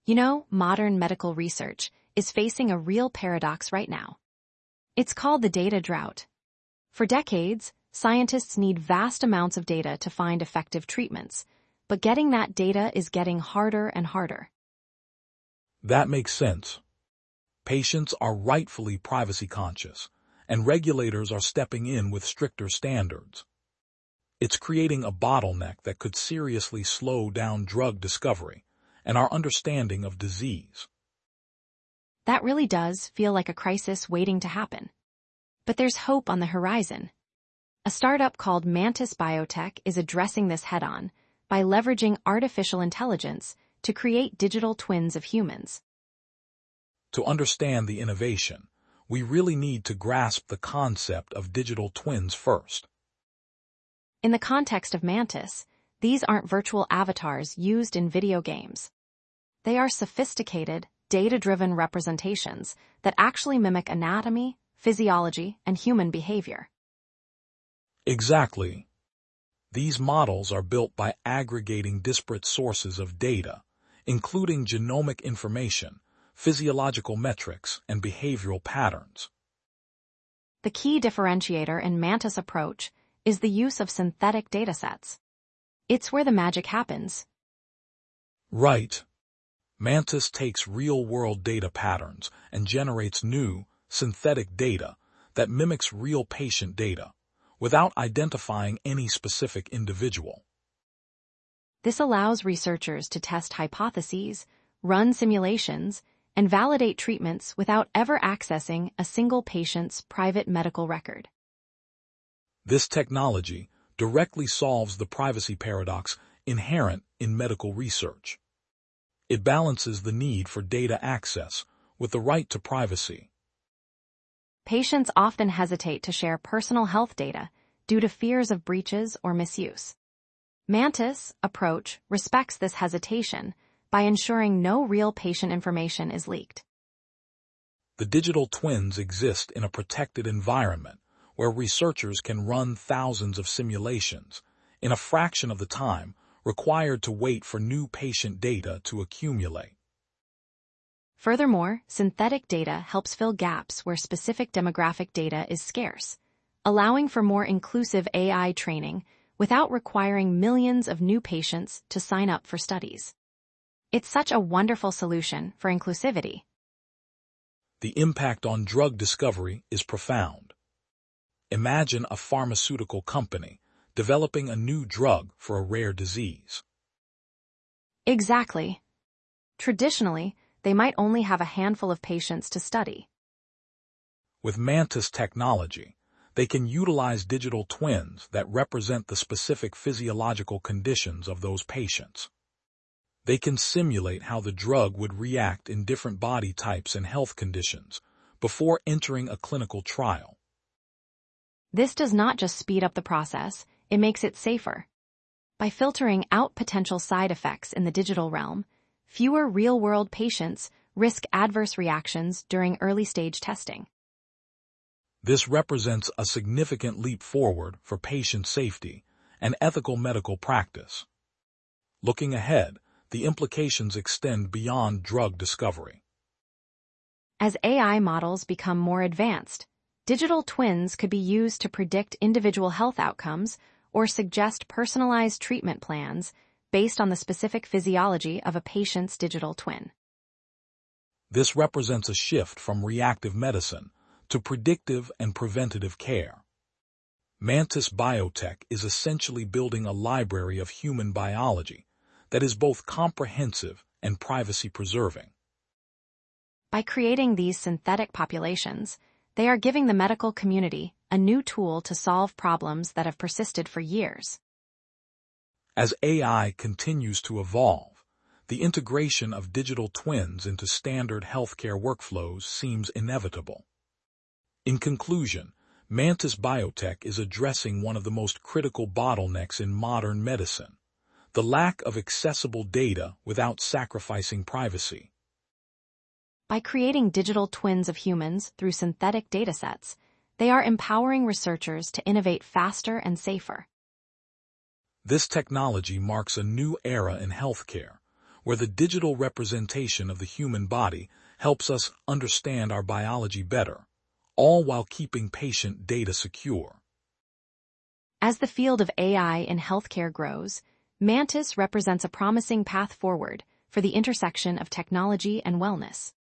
You know, modern medical research is facing a real paradox right now. It's called the data drought. For decades, scientists need vast amounts of data to find effective treatments, but getting that data is getting harder and harder. That makes sense. Patients are rightfully privacy conscious, and regulators are stepping in with stricter standards. It's creating a bottleneck that could seriously slow down drug discovery and our understanding of disease. That really does feel like a crisis waiting to happen. But there's hope on the horizon. A startup called Mantis Biotech is addressing this head-on by leveraging artificial intelligence to create digital twins of humans. To understand the innovation, we really need to grasp the concept of digital twins first. In the context of Mantis, these aren't virtual avatars used in video games. They are sophisticated, data-driven representations that actually mimic anatomy, physiology, and human behavior. Exactly. These models are built by aggregating disparate sources of data, including genomic information, physiological metrics, and behavioral patterns. The key differentiator in Mantis' approach is the use of synthetic datasets. It's where the magic happens. Right. Mantis takes real-world data patterns and generates new, synthetic data that mimics real patient data, without identifying any specific individual. This allows researchers to test hypotheses, run simulations, and validate treatments without ever accessing a single patient's private medical record. This technology directly solves the privacy paradox inherent in medical research. It balances the need for data access with the right to privacy. Patients often hesitate to share personal health data due to fears of breaches or misuse. Mantis' approach respects this hesitation by ensuring no real patient information is leaked. The digital twins exist in a protected environment where researchers can run thousands of simulations in a fraction of the time required to wait for new patient data to accumulate. Furthermore, synthetic data helps fill gaps where specific demographic data is scarce, allowing for more inclusive AI training without requiring millions of new patients to sign up for studies. It's such a wonderful solution for inclusivity. The impact on drug discovery is profound. Imagine a pharmaceutical company developing a new drug for a rare disease. Exactly. Traditionally, they might only have a handful of patients to study. With Mantis technology, they can utilize digital twins that represent the specific physiological conditions of those patients. They can simulate how the drug would react in different body types and health conditions before entering a clinical trial. This does not just speed up the process, it makes it safer. By filtering out potential side effects in the digital realm, fewer real-world patients risk adverse reactions during early-stage testing. This represents a significant leap forward for patient safety and ethical medical practice. Looking ahead, the implications extend beyond drug discovery. As AI models become more advanced, digital twins could be used to predict individual health outcomes or suggest personalized treatment plans based on the specific physiology of a patient's digital twin. This represents a shift from reactive medicine to predictive and preventative care. Mantis Biotech is essentially building a library of human biology that is both comprehensive and privacy-preserving. By creating these synthetic populations, they are giving the medical community a new tool to solve problems that have persisted for years. As AI continues to evolve, the integration of digital twins into standard healthcare workflows seems inevitable. In conclusion, Mantis Biotech is addressing one of the most critical bottlenecks in modern medicine: the lack of accessible data without sacrificing privacy. By creating digital twins of humans through synthetic datasets, they are empowering researchers to innovate faster and safer. This technology marks a new era in healthcare, where the digital representation of the human body helps us understand our biology better, all while keeping patient data secure. As the field of AI in healthcare grows, Mantis represents a promising path forward for the intersection of technology and wellness.